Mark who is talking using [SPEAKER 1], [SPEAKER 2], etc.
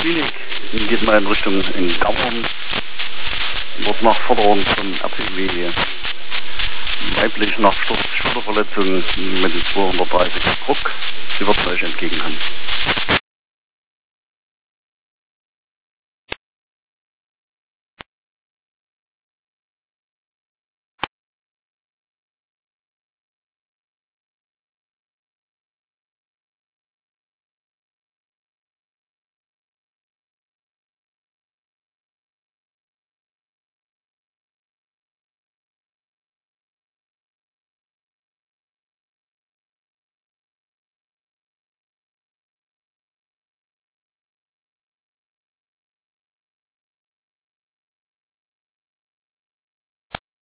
[SPEAKER 1] Klinik geht mal in Richtung in Gauern. Dort nach Forderung von RTW weiblich nach Schulterverletzung mit 230 Druck. Sie wird gleich entgegenkommen.